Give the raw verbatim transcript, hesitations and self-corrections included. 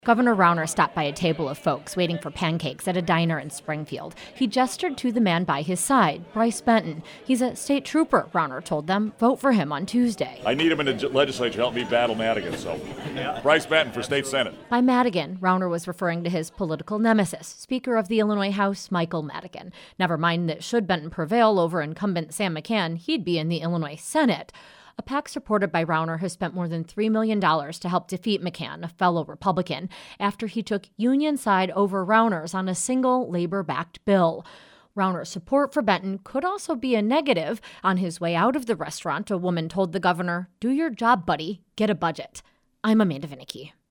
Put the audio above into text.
Governor Rauner stopped by a table of folks waiting for pancakes at a diner in Springfield. He gestured to the man by his side, Bryce Benton. He's a state trooper, Rauner told them. Vote for him on Tuesday. I need him in the legislature to help me battle Madigan, so Bryce Benton for state senate. By Madigan, Rauner was referring to his political nemesis, Speaker of the Illinois House, Michael Madigan. Never mind that should Benton prevail over incumbent Sam McCann, he'd be in the Illinois Senate. A PAC supported by Rauner has spent more than three million dollars to help defeat McCann, a fellow Republican, after he took union side over Rauner's on a single labor-backed bill. Rauner's support for Benton could also be a negative. On his way out of the restaurant, a woman told the governor, "Do your job, buddy. Get a budget." I'm Amanda Vinicky.